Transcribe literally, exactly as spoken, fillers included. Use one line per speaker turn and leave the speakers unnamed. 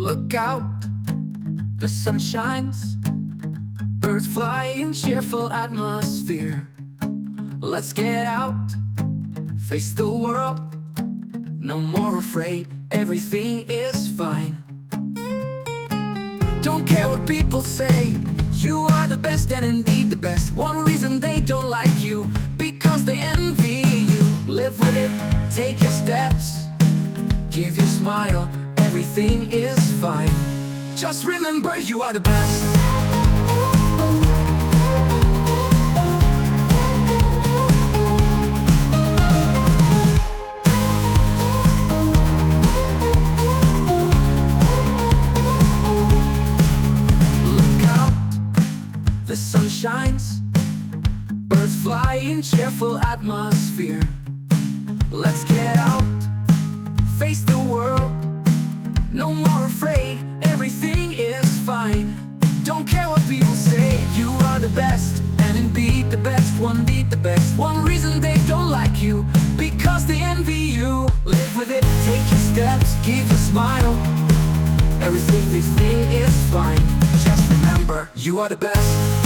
Look out, the sun shines, birds fly in cheerful atmosphere. Let's get out, face the world, no more afraid, everything is fine. Don't care what people say, you are the best and indeed the best. One reason they don't like you, because they envy you. Live with it, take your steps, give your smile, everything is fine. Just remember you are the best. The sun shines, birds fly in cheerful atmosphere. Let's get out, face the world, no more afraid, everything is fine. Don't care what people say, you are the best, and indeed the best, one beat the best. One reason they don't like you, because they envy you. Live with it, take your steps, give a smile, everything they think is fine. Just remember, you are the best.